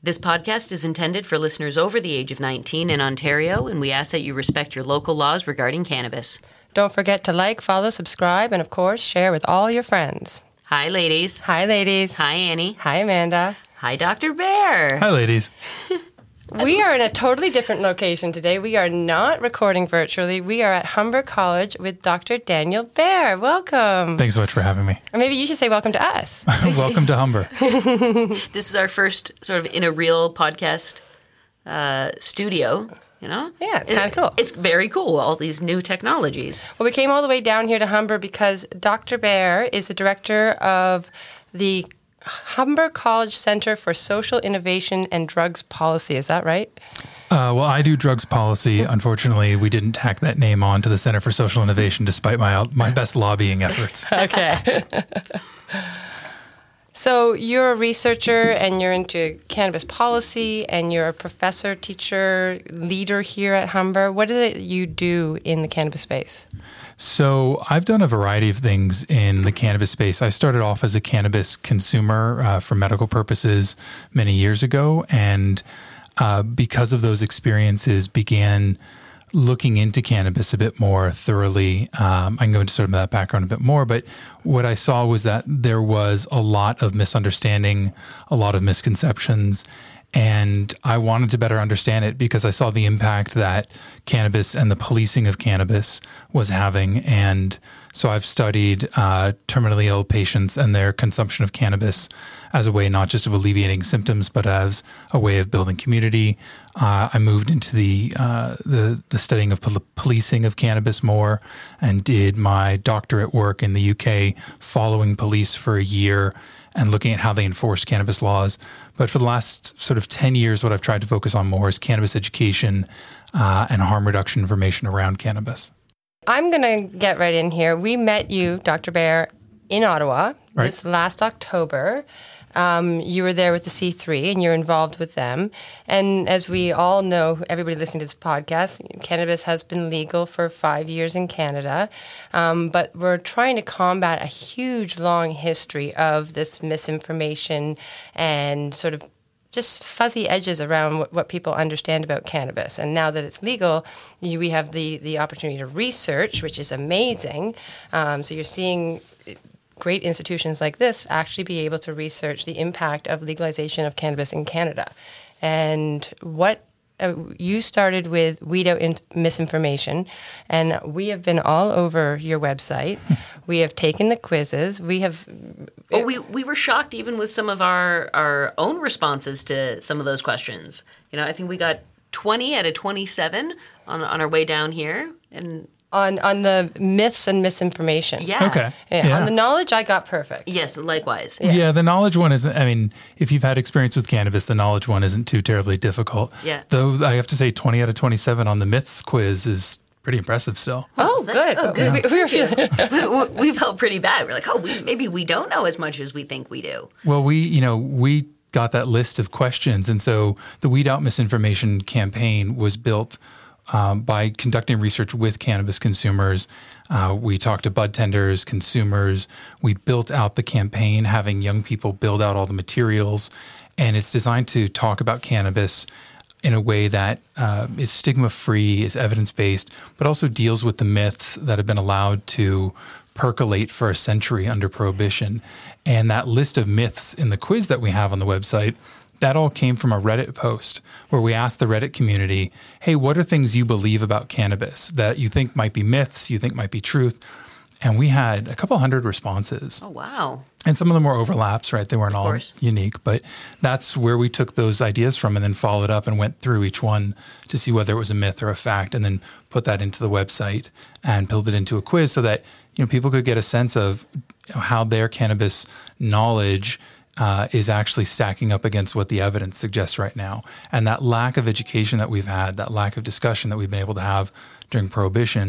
This podcast is intended for listeners over the age of 19 in Ontario, and we ask that you respect your local laws regarding cannabis. Don't forget to like, follow, subscribe, and of course, share with all your friends. Hi, ladies. Hi, ladies. Hi, Annie. Hi, Amanda. Hi, Dr. Bear. Hi, ladies. We are in a totally different location today. We are not recording virtually. We are at Humber College with Dr. Daniel Bear. Welcome. Thanks so much for having me. Or maybe you should say welcome to us. Welcome to Humber. This is our first sort of in a real podcast studio, you know? Yeah, it's kind of cool. It's very cool, all these new technologies. Well, we came all the way down here to Humber because Dr. Bear is the director of the Humber College Center for Social Innovation and Drugs Policy. Is that right? Well, I do drugs policy. Unfortunately, we didn't tack that name on to the Center for Social Innovation despite my best lobbying efforts. Okay. So you're a researcher and you're into cannabis policy and you're a professor, teacher, leader here at Humber. What is it you do in the cannabis space? So I've done a variety of things in the cannabis space. I started off as a cannabis consumer for medical purposes many years ago, and because of those experiences, began looking into cannabis a bit more thoroughly. I can go into sort of that background a bit more, but what I saw was that there was a lot of misunderstanding, a lot of misconceptions, and I wanted to better understand it because I saw the impact that cannabis and the policing of cannabis was having. And so I've studied terminally ill patients and their consumption of cannabis as a way not just of alleviating symptoms, but as a way of building community. I moved into the studying of policing of cannabis more and did my doctorate work in the UK following police for a year and looking at how they enforce cannabis laws. But for the last sort of 10 years, what I've tried to focus on more is cannabis education and harm reduction information around cannabis. I'm going to get right in here. We met you, Dr. Bear, in Ottawa this last October. You were there with the C3 and you're involved with them. And as we all know, everybody listening to this podcast, cannabis has been legal for 5 years in Canada. But we're trying to combat a huge, long history of this misinformation and sort of just fuzzy edges around what people understand about cannabis. And now that it's legal, we have the opportunity to research, which is amazing. So you're seeing great institutions like this actually be able to research the impact of legalization of cannabis in Canada. And what you started with Weed Out Misinformation, and we have been all over your website. We have taken the quizzes. We have... Well, we were shocked even with some of our own responses to some of those questions. You know, I think we got 20 out of 27 on our way down here. And on the myths and misinformation. Yeah. Okay. Yeah. On the knowledge, I got perfect. Yes, likewise. Yes. Yeah, the knowledge one isn't, I mean, if you've had experience with cannabis, the knowledge one isn't too terribly difficult. Yeah. Though I have to say 20 out of 27 on the myths quiz is pretty impressive still. Oh, good. Oh, good. We were feeling... we felt pretty bad. We're like, maybe we don't know as much as we think we do. Well, we got that list of questions. And so the Weed Out Misinformation campaign was built by conducting research with cannabis consumers. We talked to bud tenders, consumers. We built out the campaign, having young people build out all the materials. And it's designed to talk about cannabis in a way that is stigma-free, is evidence-based, but also deals with the myths that have been allowed to percolate for a century under Prohibition. And that list of myths in the quiz that we have on the website, that all came from a Reddit post where we asked the Reddit community, hey, what are things you believe about cannabis that you think might be myths, you think might be truth? And we had a couple hundred responses. Oh, wow. And some of them were overlaps, right? They weren't Of all course. unique, but that's where we took those ideas from and then followed up and went through each one to see whether it was a myth or a fact, and then put that into the website and build it into a quiz so that people could get a sense of how their cannabis knowledge is actually stacking up against what the evidence suggests right now. And that lack of education that we've had, that lack of discussion that we've been able to have during Prohibition,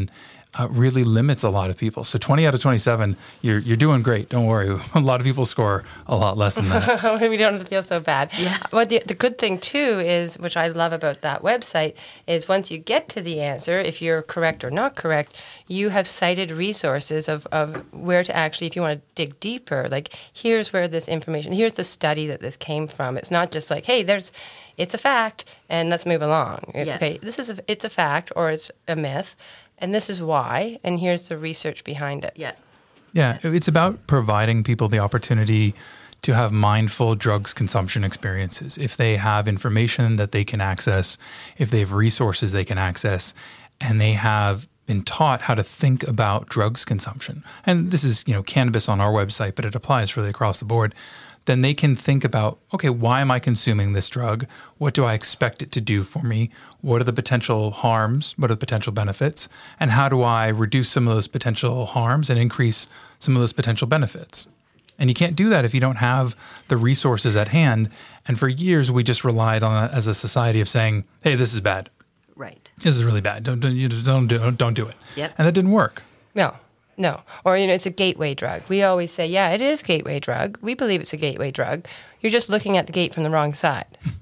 really limits a lot of people. So 20 out of 27, you're doing great. Don't worry. A lot of people score a lot less than that. We don't have to feel so bad. Yeah. But the good thing too is, which I love about that website, is once you get to the answer, if you're correct or not correct, you have cited resources of where to actually, if you want to dig deeper, like here's where this information, here's the study that this came from. It's not just like, hey, it's a fact and let's move along. It's okay. It's a fact or it's a myth. And this is why, and here's the research behind it. Yeah. Yeah, it's about providing people the opportunity to have mindful drugs consumption experiences. If they have information that they can access, if they have resources they can access, and they have been taught how to think about drugs consumption. And this is, cannabis on our website, but it applies really across the board. Then they can think about, okay, why am I consuming this drug? What do I expect it to do for me? What are the potential harms? What are the potential benefits? And how do I reduce some of those potential harms and increase some of those potential benefits? And you can't do that if you don't have the resources at hand. And for years, we just relied on it as a society of saying, hey, this is bad. Right. This is really bad. Don't do it. Yep. And that didn't work. No. Or, it's a gateway drug. We always say, yeah, it is a gateway drug. We believe it's a gateway drug. You're just looking at the gate from the wrong side.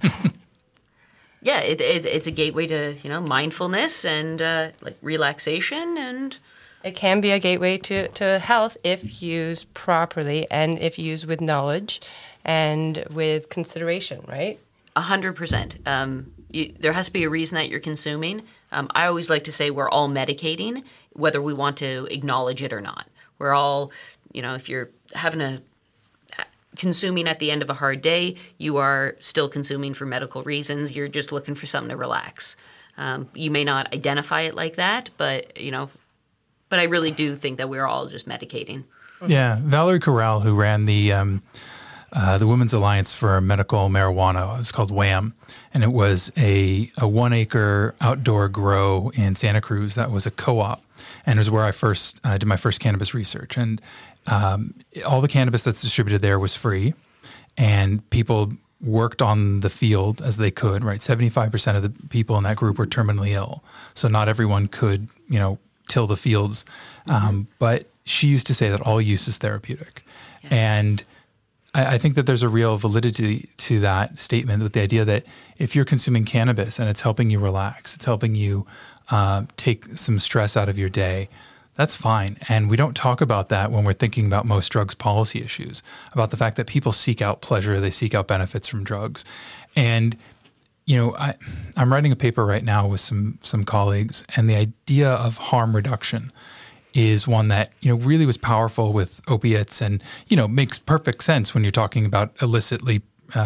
Yeah, it's a gateway to, mindfulness and like relaxation, and it can be a gateway to health if used properly and if used with knowledge and with consideration, right? 100%. There has to be a reason that you're consuming. I always like to say we're all medicating, whether we want to acknowledge it or not. We're all, if you're consuming at the end of a hard day, you are still consuming for medical reasons. You're just looking for something to relax. You may not identify it like that, but I really do think that we're all just medicating. Yeah, Valerie Corral, who ran the Women's Alliance for Medical Marijuana, it was called WHAM, and it was a 1 acre outdoor grow in Santa Cruz that was a co-op, and it was where I first did my first cannabis research. And all the cannabis that's distributed there was free, and people worked on the field as they could, right? 75% of the people in that group were terminally ill, so not everyone could, till the fields. But she used to say that all use is therapeutic. Yeah. And I think that there's a real validity to that statement, with the idea that if you're consuming cannabis and it's helping you relax, it's helping you take some stress out of your day, that's fine. And we don't talk about that when we're thinking about most drugs policy issues, about the fact that people seek out pleasure, they seek out benefits from drugs. And, I'm writing a paper right now with some colleagues, and the idea of harm reduction is one that, really was powerful with opiates and, makes perfect sense when you're talking about illicitly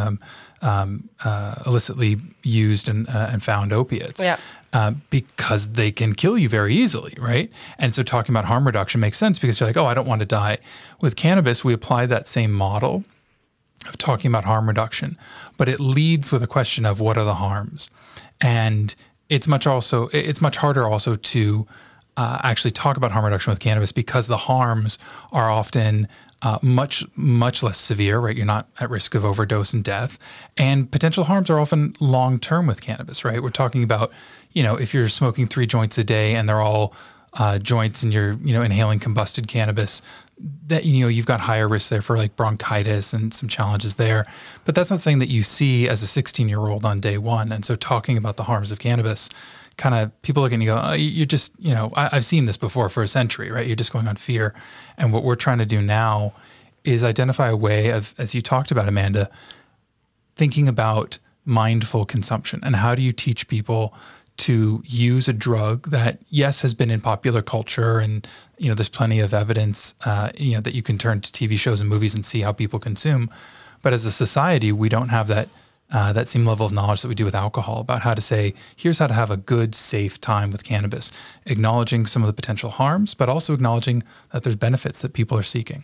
used and found opiates. Yeah. Because they can kill you very easily, right? And so talking about harm reduction makes sense because you're like, oh, I don't want to die. With cannabis, we apply that same model of talking about harm reduction, but it leads with a question of what are the harms? And it's much harder also to actually talk about harm reduction with cannabis because the harms are often much less severe, right? You're not at risk of overdose and death. And potential harms are often long-term with cannabis, right? We're talking about, if you're smoking 3 joints a day and they're all joints and you're, inhaling combusted cannabis, that, you've got higher risk there for like bronchitis and some challenges there. But that's not something that you see as a 16-year-old on day one. And so talking about the harms of cannabis, kind of people look at you and go, you're just, I've seen this before for a century, right? You're just going on fear. And what we're trying to do now is identify a way of, as you talked about, Amanda, thinking about mindful consumption. And how do you teach people to use a drug that, yes, has been in popular culture and, there's plenty of evidence, that you can turn to TV shows and movies and see how people consume. But as a society, we don't have that same level of knowledge that we do with alcohol about how to say, here's how to have a good, safe time with cannabis, acknowledging some of the potential harms, but also acknowledging that there's benefits that people are seeking.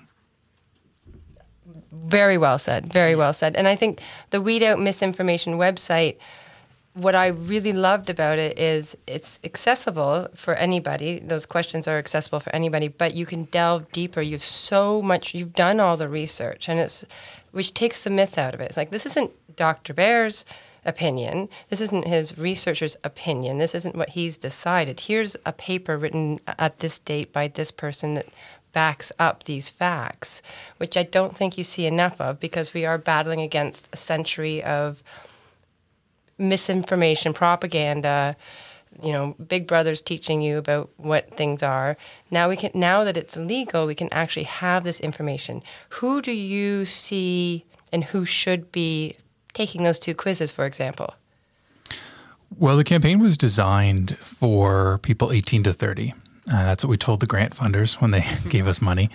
Very well said. Very well said. And I think the Weed Out Misinformation website, what I really loved about it is it's accessible for anybody. Those questions are accessible for anybody, but you can delve deeper. You've done all the research, and which takes the myth out of it. It's like, this isn't Dr. Bear's opinion. This isn't his researcher's opinion. This isn't what he's decided. Here's a paper written at this date by this person that backs up these facts, which I don't think you see enough of, because we are battling against a century of misinformation, propaganda, Big Brother's teaching you about what things are. Now that it's legal, we can actually have this information. Who do you see and who should be taking those 2 quizzes, for example? Well, the campaign was designed for people 18 to 30. That's what we told the grant funders when they gave us money.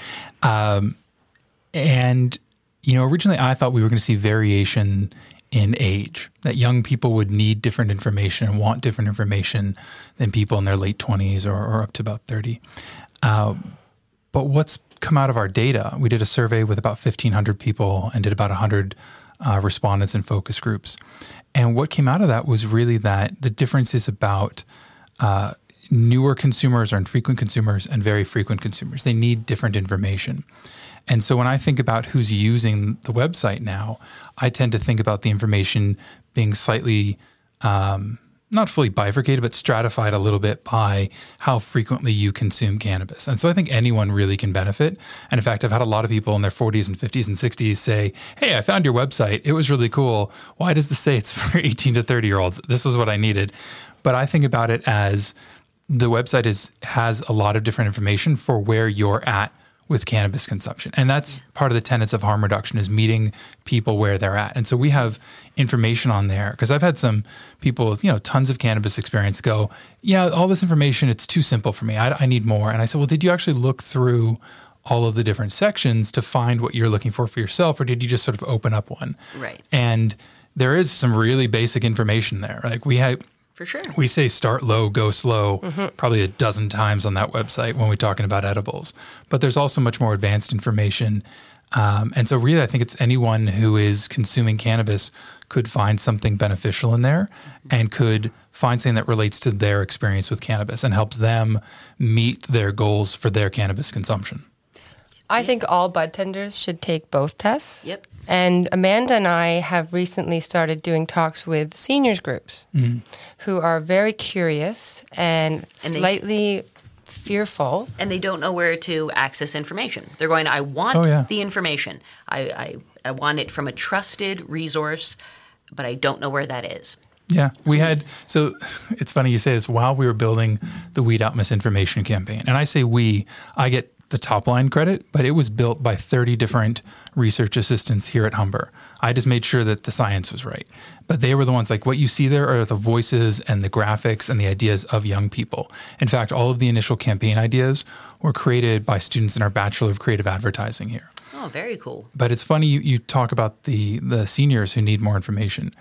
Originally I thought we were going to see variation in age, that young people would need different information and want different information than people in their late 20s or up to about 30. But what's come out of our data, we did a survey with about 1,500 people and did about 100 respondents in focus groups. And what came out of that was really that the difference is about newer consumers or infrequent consumers and very frequent consumers. They need different information. And so when I think about who's using the website now, I tend to think about the information being slightly, not fully bifurcated, but stratified a little bit by how frequently you consume cannabis. And so I think anyone really can benefit. And in fact, I've had a lot of people in their 40s and 50s and 60s say, hey, I found your website. It was really cool. Why does this say it's for 18 to 30-year-olds? This was what I needed. But I think about it as the website has a lot of different information for where you're at with cannabis consumption. And that's part of the tenets of harm reduction, is meeting people where they're at. And so we have information on there, because I've had some people with, tons of cannabis experience go, yeah, all this information, it's too simple for me. I need more. And I said, well, did you actually look through all of the different sections to find what you're looking for yourself, or did you just sort of open up one? Right. And there is some really basic information there. Like for sure. We say start low, go slow, probably a dozen times on that website when we're talking about edibles. But there's also much more advanced information. And so really, I think it's anyone who is consuming cannabis could find something beneficial in there and could find something that relates to their experience with cannabis and helps them meet their goals for their cannabis consumption. I think all bud tenders should take both tests. Yep. And Amanda and I have recently started doing talks with seniors groups who are very curious and slightly fearful. And they don't know where to access information. They're going, I want the information. I want it from a trusted resource, but I don't know where that is. Yeah, so it's funny you say this, while we were building the Weed Out Misinformation campaign. And I say I get the top line credit, but it was built by 30 different research assistants here at Humber. I just made sure that the science was right. But they were the ones, like what you see there are the voices and the graphics and the ideas of young people. In fact, all of the initial campaign ideas were created by students in our Bachelor of Creative Advertising here. Oh, very cool. But it's funny you talk about the seniors who need more information.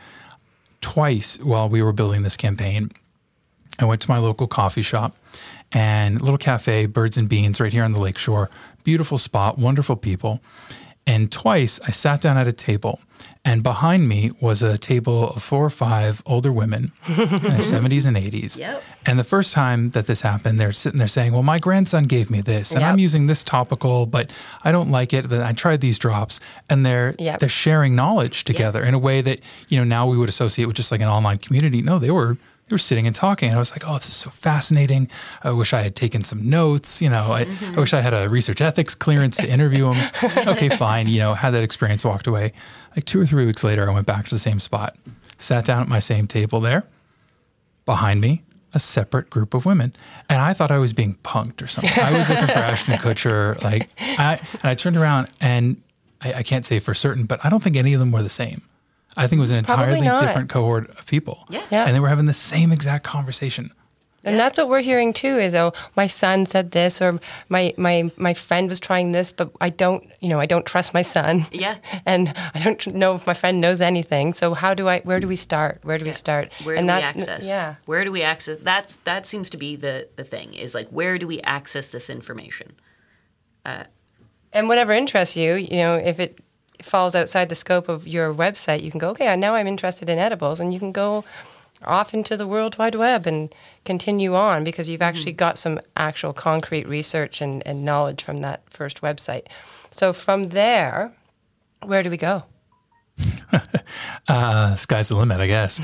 Twice while we were building this campaign, I went to my local coffee shop and a little cafe, Birds and Beans, right here on the lakeshore. Beautiful spot, wonderful people. And twice I sat down at a table, and behind me was a table of 4 or 5 older women in their 70s and 80s. Yep. And the first time that this happened, they're sitting there saying, well, my grandson gave me this, and I'm using this topical, but I don't like it. I tried these drops. And they're sharing knowledge together in a way that, now we would associate with just like an online community. No, they were sitting and talking. And I was like, oh, this is so fascinating. I wish I had taken some notes. I wish I had a research ethics clearance to interview them. Okay, fine. Had that experience, walked away. Like 2 or 3 weeks later, I went back to the same spot, sat down at my same table there. Behind me, a separate group of women. And I thought I was being punked or something. I was looking for Ashton Kutcher. I turned around, and I can't say for certain, but I don't think any of them were the same. I think it was an entirely different cohort of people. Yeah. And they were having the same exact conversation. And that's what we're hearing too, is, oh, my son said this, or my friend was trying this, but I don't trust my son. Yeah. And I don't know if my friend knows anything. So where do we start? Where do we start? Where do we access? Yeah. Where do we access? That seems to be the thing, is like, where do we access this information? And whatever interests you, if it falls outside the scope of your website, you can go, okay, now I'm interested in edibles, and you can go off into the World Wide Web and continue on, because you've actually got some actual concrete research and knowledge from that first website. So from there, where do we go? Sky's the limit, I guess.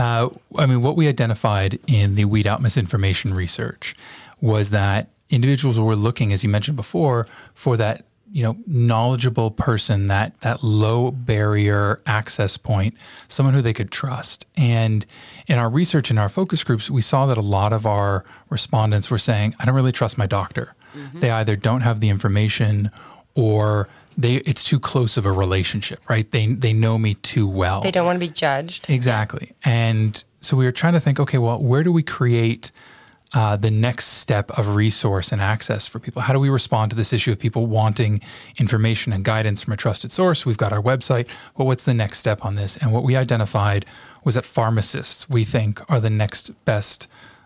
What we identified in the Weed Out Misinformation research was that individuals were looking, as you mentioned before, for that knowledgeable person, that low barrier access point, someone who they could trust. And in our research, in our focus groups, we saw that a lot of our respondents were saying, I don't really trust my doctor. Mm-hmm. They either don't have the information or it's too close of a relationship, right? They know me too well. They don't want to be judged. Exactly. And so we were trying to think, okay, well, where do we create the next step of resource and access for people? How do we respond to this issue of people wanting information and guidance from a trusted source? We've got our website. Well, what's the next step on this? And what we identified was that pharmacists, we think, are the next best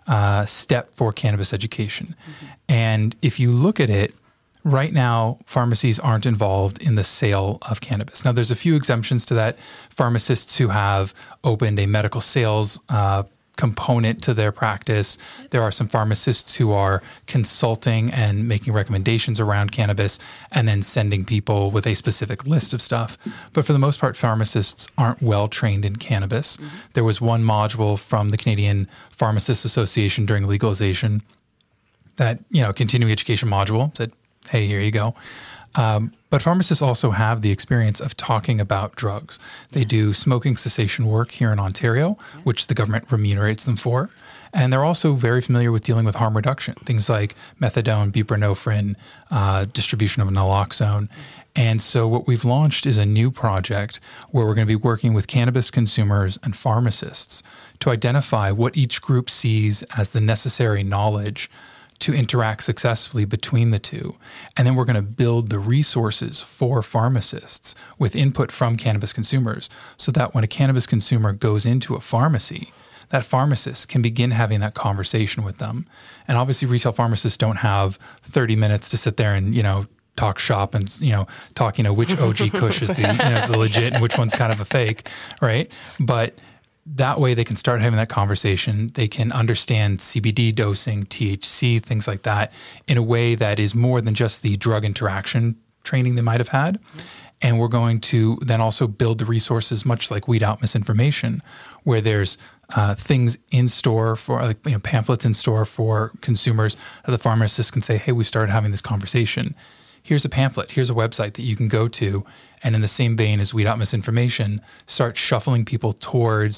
step for cannabis education. Mm-hmm. And if you look at it, right now, pharmacies aren't involved in the sale of cannabis. Now, there's a few exemptions to that. Pharmacists who have opened a medical sales component to their practice. There are some pharmacists who are consulting and making recommendations around cannabis and then sending people with a specific list of stuff. But for the most part, pharmacists aren't well trained in cannabis. Mm-hmm. There was one module from the Canadian Pharmacists Association during legalization that, continuing education module said, hey, here you go. But pharmacists also have the experience of talking about drugs. They do smoking cessation work here in Ontario, which the government remunerates them for. And they're also very familiar with dealing with harm reduction, things like methadone, buprenorphine, distribution of naloxone. And so what we've launched is a new project where we're going to be working with cannabis consumers and pharmacists to identify what each group sees as the necessary knowledge to interact successfully between the two. And then we're going to build the resources for pharmacists with input from cannabis consumers so that when a cannabis consumer goes into a pharmacy, that pharmacist can begin having that conversation with them. And obviously retail pharmacists don't have 30 minutes to sit there and, talk shop and, talk, which OG Kush is is the legit and which one's kind of a fake, right? But that way they can start having that conversation. They can understand CBD dosing, THC, things like that in a way that is more than just the drug interaction training they might have had. Mm-hmm. And we're going to then also build the resources, much like Weed Out Misinformation, where there's things in store for pamphlets in store for consumers that the pharmacist can say, hey, we started having this conversation. Here's a pamphlet. Here's a website that you can go to. And in the same vein as Weed Out Misinformation, start shuffling people towards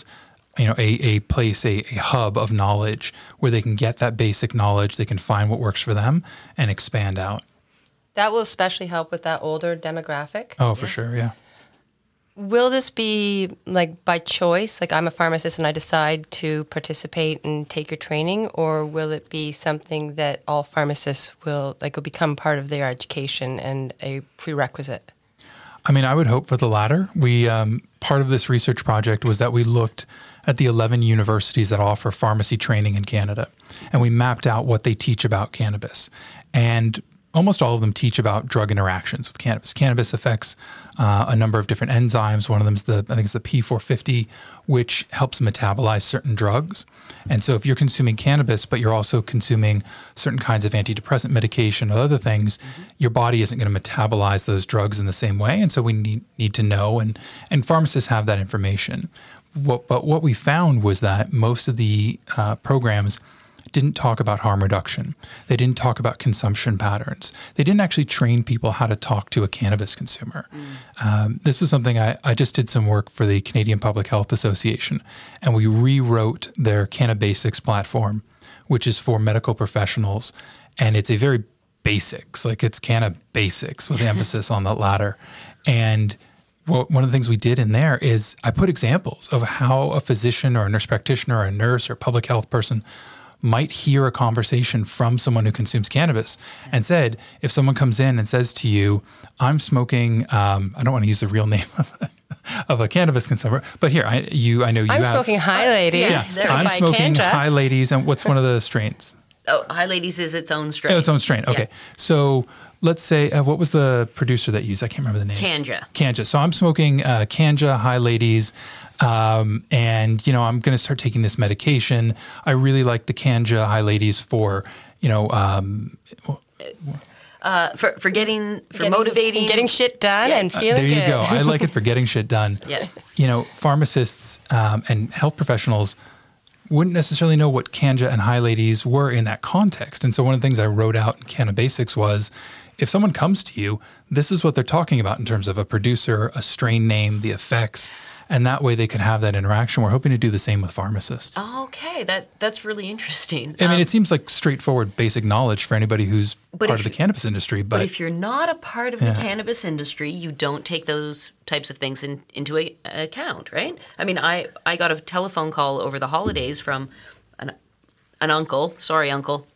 a place, a hub of knowledge where they can get that basic knowledge, they can find what works for them and expand out. That will especially help with that older demographic. Oh, for sure, yeah. Will this be by choice? I'm a pharmacist and I decide to participate and take your training, or will it be something that all pharmacists will become part of their education and a prerequisite? I would hope for the latter. We part of this research project was that we looked at the 11 universities that offer pharmacy training in Canada, and we mapped out what they teach about cannabis. And almost all of them teach about drug interactions with cannabis. Cannabis affects a number of different enzymes. One of them is the P450, which helps metabolize certain drugs. And so if you're consuming cannabis, but you're also consuming certain kinds of antidepressant medication or other things, your body isn't going to metabolize those drugs in the same way. And so we need to know, and pharmacists have that information. But what we found was that most of the programs didn't talk about harm reduction. They didn't talk about consumption patterns. They didn't actually train people how to talk to a cannabis consumer. This was something I just did some work for the Canadian Public Health Association, and we rewrote their Cannabasics platform, which is for medical professionals, and it's a very basics, it's Cannabasics with emphasis on the latter. And one of the things we did in there is I put examples of how a physician or a nurse practitioner or a nurse or public health person might hear a conversation from someone who consumes cannabis and said, if someone comes in and says to you, I'm smoking, I don't want to use the real name of a cannabis consumer, but here, I know you I'm have. smoking High Ladies. Yeah, I'm smoking Kanja. High Ladies. And what's one of the strains? Oh, High Ladies is its own strain. Oh, its own strain. Okay. Yeah. So let's say, what was the producer that used? I can't remember the name. Kanja. So I'm smoking Kanja, High Ladies. And, I'm going to start taking this medication. I really like the Kanja High Ladies for, motivating, getting shit done, and feeling there you good. go. I like it for getting shit done. Yeah. You know, pharmacists and health professionals wouldn't necessarily know what Canja and High Ladies were in that context. And so one of the things I wrote out in Canna Basics was, if someone comes to you, this is what they're talking about in terms of a producer, a strain name, the effects, and that way they can have that interaction. We're hoping to do the same with pharmacists. Okay, that's really interesting. I mean, it seems like straightforward basic knowledge for anybody who's part of the cannabis industry. But if you're not a part of the cannabis industry, you don't take those types of things into account, right? I mean, I got a telephone call over the holidays from an uncle, sorry, uncle,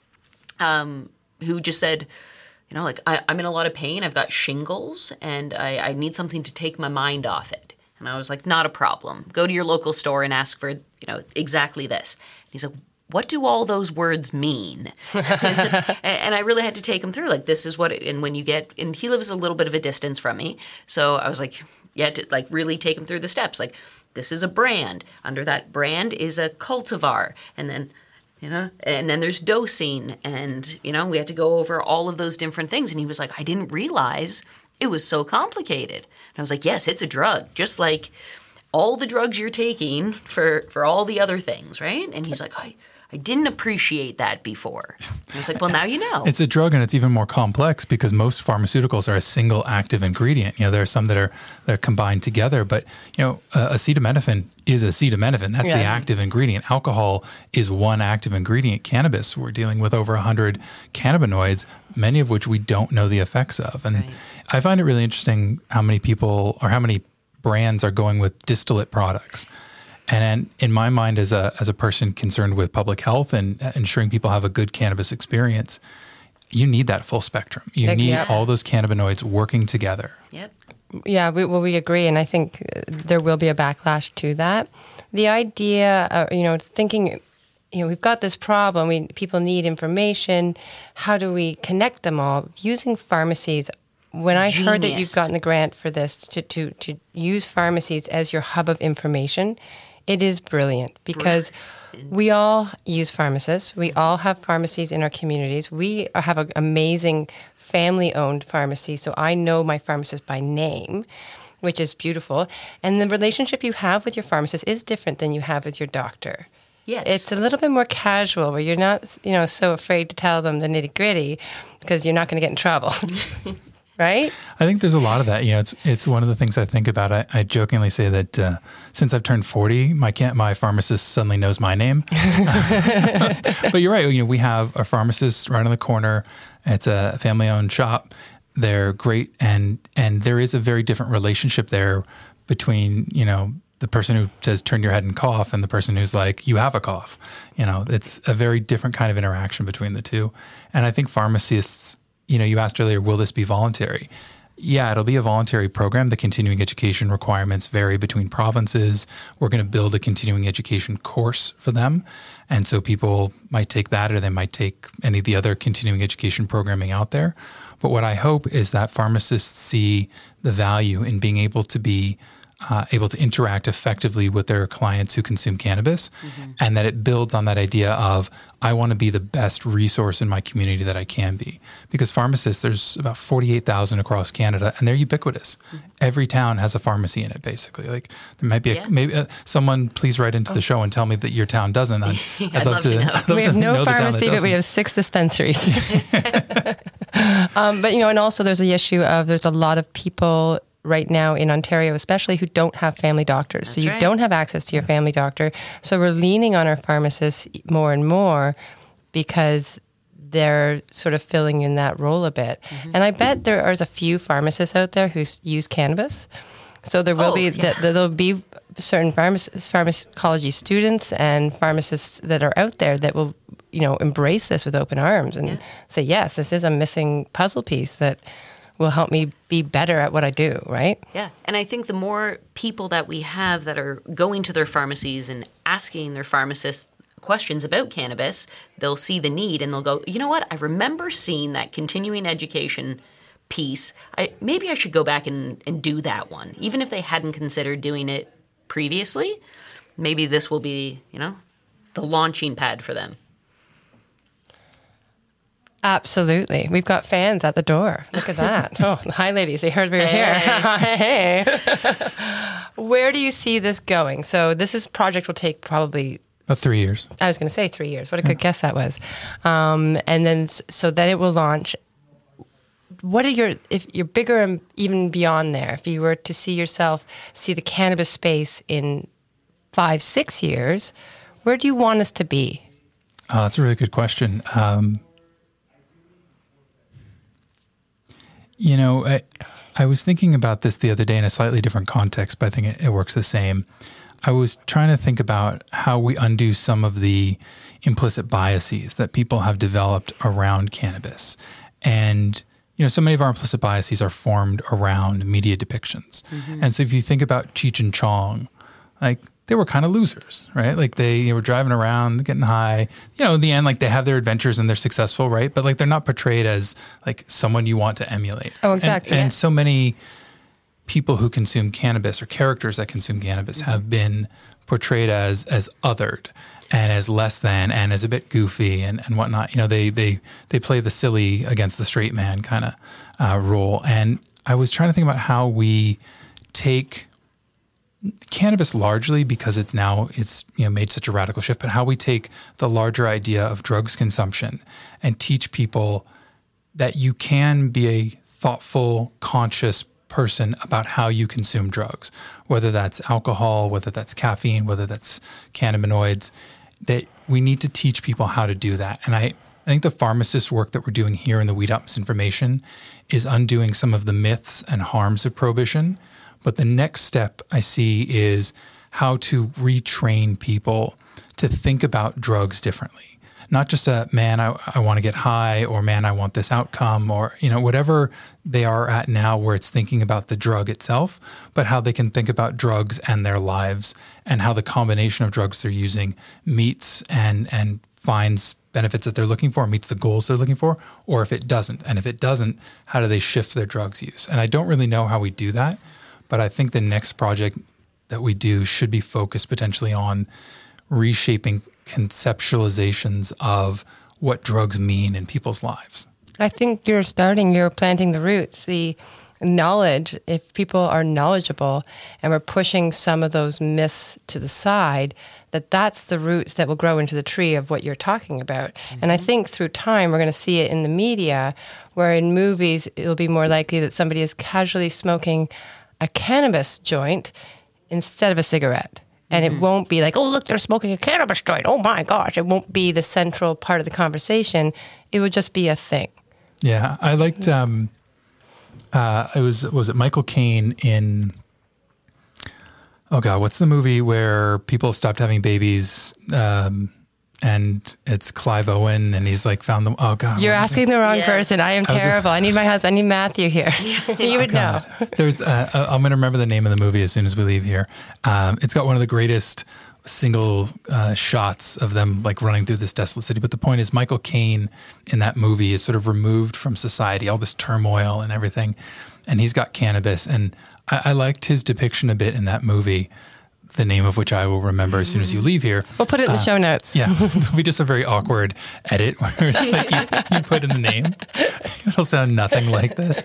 who just said, you know, like, I'm in a lot of pain. I've got shingles, and I need something to take my mind off it. And I was like, not a problem. Go to your local store and ask for, you know, exactly this. And he's like, what do all those words mean? And I really had to take him through, like, this is what, and when you get, and he lives a little bit of a distance from me. So I was like, you had to, like, really take him through the steps. Like, this is a brand. Under that brand is a cultivar. And then, you know, and then there's dosing. And, you know, we had to go over all of those different things. And he was like, I didn't realize it was so complicated. And I was like, yes, it's a drug, just like all the drugs you're taking for all the other things, right? And he's like, I didn't appreciate that before. And I was like, well, now you know. It's a drug, and it's even more complex because most pharmaceuticals are a single active ingredient. You know, there are some that are combined together, but, you know, acetaminophen is acetaminophen. That's the active ingredient. Alcohol is one active ingredient. Cannabis, we're dealing with over 100 cannabinoids, many of which we don't know the effects of. And I find it really interesting how many people or how many brands are going with distillate products. And in my mind, as a person concerned with public health and ensuring people have a good cannabis experience, you need that full spectrum. You need all those cannabinoids working together. Yep. Yeah, we agree, and I think there will be a backlash to that. The idea, you know, thinking, you know, we've got this problem. People need information. How do we connect them all? Using pharmacies. When I heard that you've gotten the grant for this to use pharmacies as your hub of information, it is brilliant because we all use pharmacists. We all have pharmacies in our communities. We have an amazing family-owned pharmacy, so I know my pharmacist by name, which is beautiful. And the relationship you have with your pharmacist is different than you have with your doctor. Yes. It's a little bit more casual where you're not, you know, so afraid to tell them the nitty-gritty because you're not going to get in trouble. Right? I think there's a lot of that. You know, it's one of the things I think about. I jokingly say that since I've turned 40, my pharmacist suddenly knows my name. But you're right. You know, we have a pharmacist right on the corner. It's a family-owned shop. They're great, and there is a very different relationship there between, you know, the person who says turn your head and cough and the person who's like, you have a cough. You know, it's a very different kind of interaction between the two. And I think pharmacists, you know, you asked earlier, will this be voluntary? Yeah, it'll be a voluntary program. The continuing education requirements vary between provinces. We're going to build a continuing education course for them. And so people might take that, or they might take any of the other continuing education programming out there. But what I hope is that pharmacists see the value in being able to be able to interact effectively with their clients who consume cannabis, and that it builds on that idea of, I want to be the best resource in my community that I can be. Because pharmacists, there's about 48,000 across Canada, and they're ubiquitous. Every town has a pharmacy in it, basically. Like, there might be someone please write into the show and tell me that your town doesn't. I'd love to know. We have no pharmacy, but we have 6 dispensaries. But, you know, and also there's the issue of there's a lot of people right now in Ontario, especially, who don't have family doctors. That's so you don't have access to your family doctor. So we're leaning on our pharmacists more and more because they're sort of filling in that role a bit. And I bet there's a few pharmacists out there who use cannabis. So there will there'll be certain pharmacology students and pharmacists that are out there that will, you know, embrace this with open arms and say, yes, this is a missing puzzle piece that will help me be better at what I do, right? Yeah. And I think the more people that we have that are going to their pharmacies and asking their pharmacists questions about cannabis, they'll see the need and they'll go, you know what? I remember seeing that continuing education piece. Maybe I should go back and do that one. Even if they hadn't considered doing it previously, maybe this will be, you know, the launching pad for them. Absolutely. We've got fans at the door. Look at that. Oh, hi, ladies. They heard we were here. Hey. Where do you see this going? So this project will take probably... About 3 years. I was going to say 3 years. What a good guess that was. And then it will launch. What are if you're bigger and even beyond there, if you were to see the cannabis space in 5-6 years, where do you want us to be? Oh, that's a really good question. I was thinking about this the other day in a slightly different context, but I think it works the same. I was trying to think about how we undo some of the implicit biases that people have developed around cannabis. And, so many of our implicit biases are formed around media depictions. Mm-hmm. And so if you think about Cheech and Chong, like they were kind of losers, right? Like they were driving around, getting high. In the end, like they have their adventures and they're successful, right? But like they're not portrayed as like someone you want to emulate. Oh, exactly. And so many people who consume cannabis or characters that consume cannabis have been portrayed as othered and as less than and as a bit goofy and whatnot. They play the silly against the straight man kind of role. And I was trying to think about how we take cannabis largely because it's made such a radical shift, but how we take the larger idea of drugs consumption and teach people that you can be a thoughtful, conscious person about how you consume drugs, whether that's alcohol, whether that's caffeine, whether that's cannabinoids, that we need to teach people how to do that. And I think the pharmacist work that we're doing here in the Weed Out Misinformation is undoing some of the myths and harms of prohibition. But the next step I see is how to retrain people to think about drugs differently. Not just man, I want to get high, or man, I want this outcome, or, whatever they are at now where it's thinking about the drug itself, but how they can think about drugs and their lives and how the combination of drugs they're using meets and finds benefits that they're looking for, meets the goals they're looking for, or if it doesn't. And if it doesn't, how do they shift their drugs use? And I don't really know how we do that. But I think the next project that we do should be focused potentially on reshaping conceptualizations of what drugs mean in people's lives. I think you're planting the roots, the knowledge. If people are knowledgeable and we're pushing some of those myths to the side, that's the roots that will grow into the tree of what you're talking about. Mm-hmm. And I think through time, we're going to see it in the media, where in movies, it'll be more likely that somebody is casually smoking a cannabis joint instead of a cigarette. And it won't be like, oh, look, they're smoking a cannabis joint. Oh, my gosh. It won't be the central part of the conversation. It would just be a thing. Yeah. I liked, was it Michael Caine in, oh, God, what's the movie where people have stopped having babies and it's Clive Owen and he's like found them. Oh, God. You're asking the wrong person. I am terrible. I need my husband. I need Matthew here. You would know. There's, I'm going to remember the name of the movie as soon as we leave here. It's got one of the greatest single shots of them like running through this desolate city. But the point is Michael Caine in that movie is sort of removed from society, all this turmoil and everything. And he's got cannabis. And I liked his depiction a bit in that movie, the name of which I will remember as soon as you leave here. We'll put it in the show notes. Yeah. It'll be just a very awkward edit where it's like you put in the name. It'll sound nothing like this,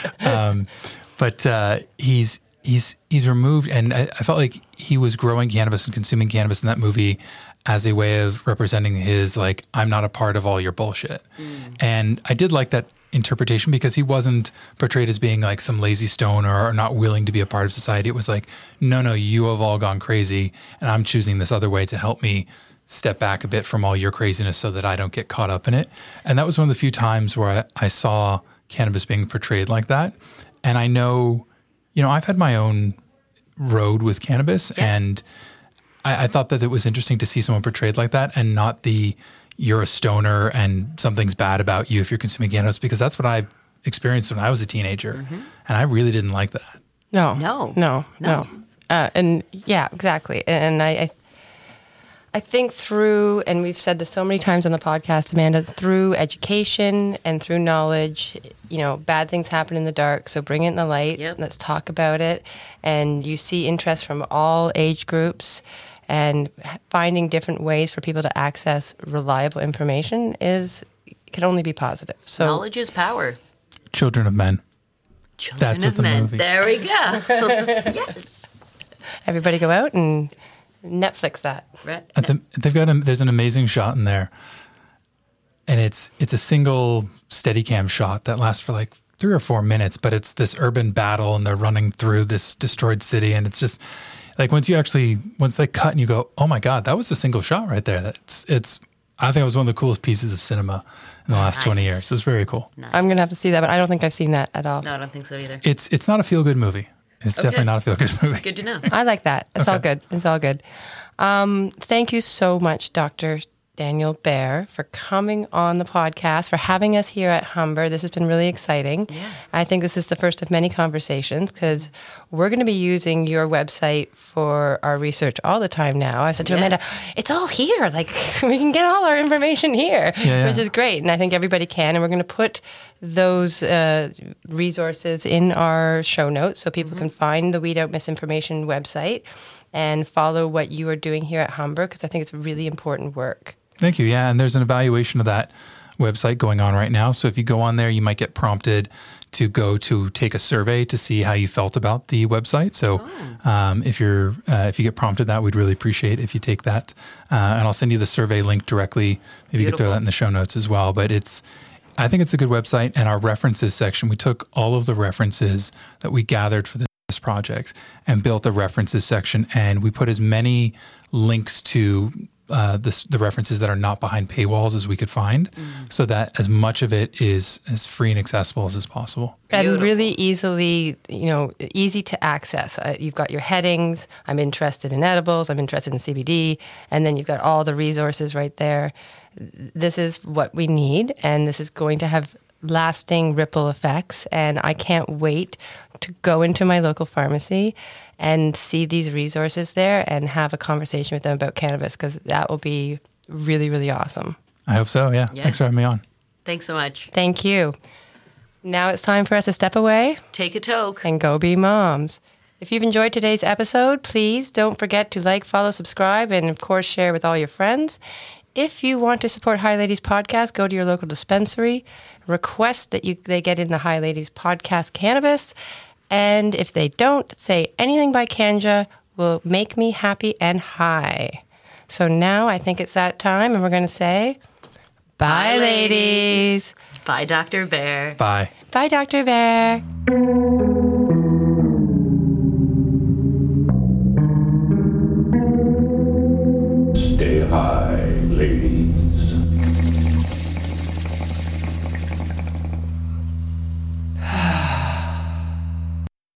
but he's removed. And I felt like he was growing cannabis and consuming cannabis in that movie as a way of representing his, like, I'm not a part of all your bullshit. And I did like that interpretation because he wasn't portrayed as being like some lazy stoner or not willing to be a part of society. It was like, no, you have all gone crazy and I'm choosing this other way to help me step back a bit from all your craziness so that I don't get caught up in it. And that was one of the few times where I saw cannabis being portrayed like that. And I know, I've had my own road with cannabis and I thought that it was interesting to see someone portrayed like that and not you're a stoner and something's bad about you if you're consuming cannabis, because that's what I experienced when I was a teenager. And I really didn't like that. No. And yeah, exactly. And I think through, and we've said this so many times on the podcast, Amanda, through education and through knowledge, bad things happen in the dark. So bring it in the light. Yep. Let's talk about it. And you see interest from all age groups. And finding different ways for people to access reliable information is can only be positive. So Knowledge is power. Children of Men. Children That's of what the Men. movie. There we go. Yes. everybody go out and Netflix that. Right. There's an amazing shot in there, and it's a single Steadicam shot that lasts for like 3 or 4 minutes, but it's this urban battle and they're running through this destroyed city, and it's just like once they cut and you go, oh my God, that was a single shot right there. I think it was one of the coolest pieces of cinema in the last 20 years. It's very cool. Nice. I'm going to have to see that, but I don't think I've seen that at all. No, I don't think so either. It's not a feel-good movie. It's definitely not a feel-good movie. Good to know. I like that. It's all good. It's all good. Thank you so much, Dr. Daniel Baer, for coming on the podcast, for having us here at Humber. This has been really exciting. Yeah. I think this is the first of many conversations because we're going to be using your website for our research all the time now. I said to Amanda, it's all here. Like, we can get all our information here, which is great. And I think everybody can. And we're going to put those resources in our show notes so people can find the Weed Out Misinformation website and follow what you are doing here at Humber, because I think it's really important work. Thank you. Yeah, and there's an evaluation of that website going on right now. So if you go on there, you might get prompted to go to take a survey to see how you felt about the website. So if you get prompted that, we'd really appreciate if you take that. And I'll send you the survey link directly. Maybe you could throw that in the show notes as well. But I think it's a good website. And our references section, we took all of the references that we gathered for this project and built a references section. And we put as many links to the references that are not behind paywalls as we could find, so that as much of it is as free and accessible as possible. And really easy to access. You've got your headings. I'm interested in edibles. I'm interested in CBD. And then you've got all the resources right there. This is what we need, and this is going to have lasting ripple effects. And I can't wait to go into my local pharmacy and see these resources there and have a conversation with them about cannabis, because that will be really, really awesome. I hope so, yeah. Thanks for having me on. Thanks so much. Thank you. Now it's time for us to step away. Take a toke. And go be moms. If you've enjoyed today's episode, please don't forget to like, follow, subscribe, and of course share with all your friends. If you want to support Hi Ladies Podcast, go to your local dispensary, request that they get in the Hi Ladies Podcast cannabis, and if they don't, say anything by Kanja will make me happy and high. So now I think it's that time, and we're going to say, bye, ladies. Bye, Dr. Baer. Bye. Bye, Dr. Baer. Stay high.